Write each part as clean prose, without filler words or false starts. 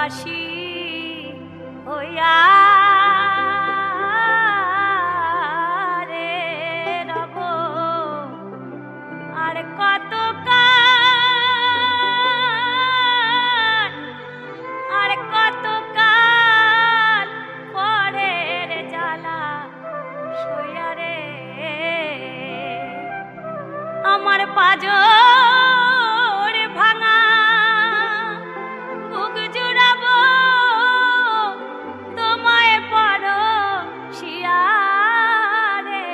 দাসী হইয়া রে রব আর কত কাল পরের জ্বালা সইয়া রে আমার পাজর ভাঙা বুক জুড়াবো তোমায় পরশিয়া রে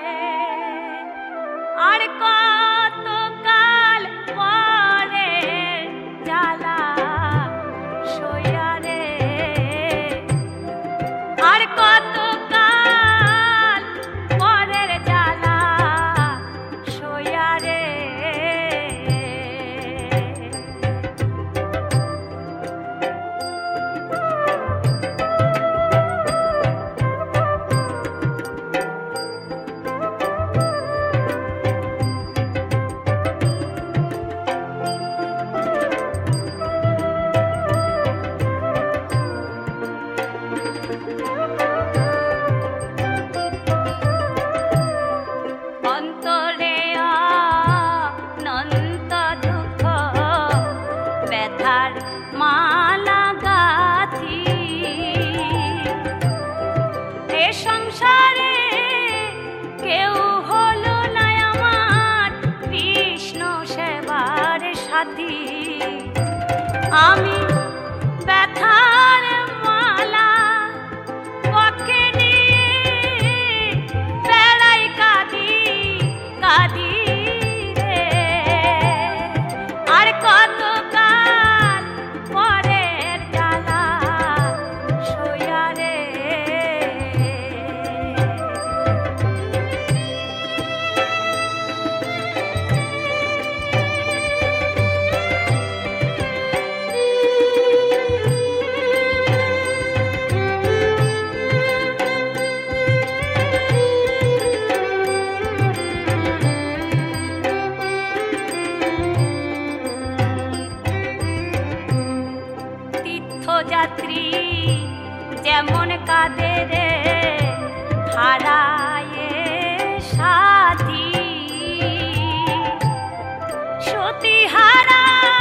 আর কত কাল পরে জ্বালা সইয়া রে আর কত কাল পরের জ্বালা সইয়া রে অন্তরে অনন্ত দুঃখ ব্যথার মালা গাথি এ সংসারে কেউ হলো না আমার কৃষ্ণ সেবার সাথী আমি ব্যথার মালা পক্ষে নিয়ে বেড়াই কাঁদি কাঁদি রে আর কত কাল পরের জ্বালা সইয়া রে তীর্থযাত্রী যেমন কাঁদে রে হারায়ে সাথী সতীহারা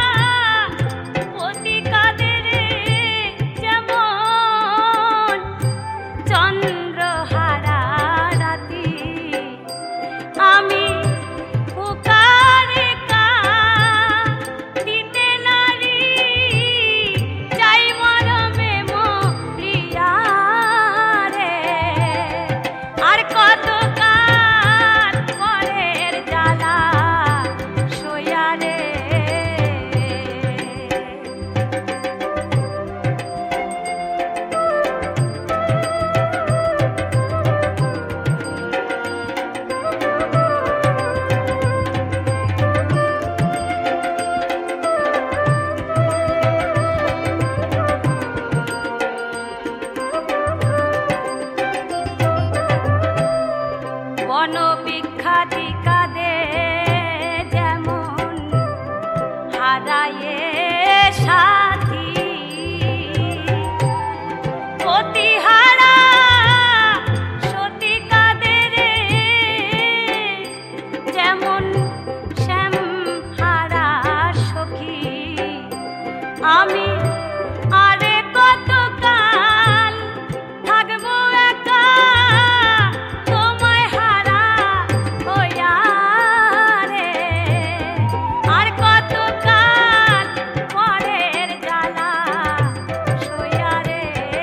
পতি কাঁদে রে যেমন চন্দ্রহারা রাতি আমি পুকারে কাঁদিতে নারী যাই মরমে মরিয়া রে আর কত কাল পরের জ্বালা সইয়া রে বনবিখ্যাতি কাঁদে যেমন হারায়ে সাথী পতিহারা সতী কাঁদে রে যেমন শ্যামহারা সখী আমি আরে কত কাল থাকবো একা তোমায় হারা হইয়া রে আর কত কাল পরের জ্বালা সইয়া রে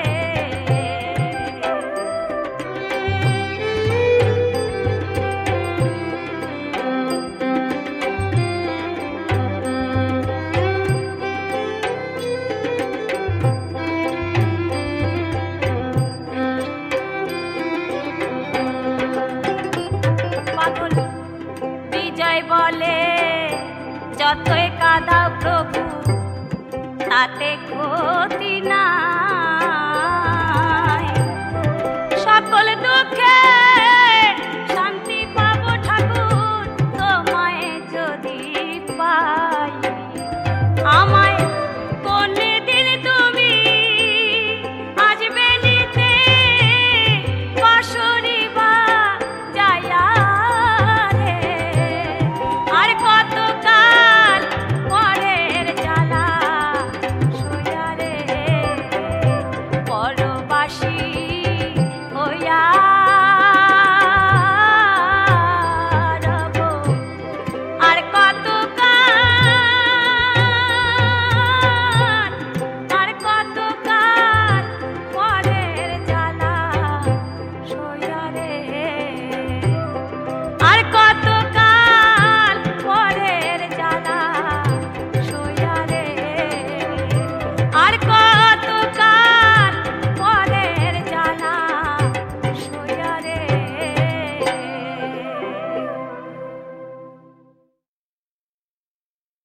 পাগল বিজয় বলে যতই কাঁদাও প্রভু তাতে ক্ষতি না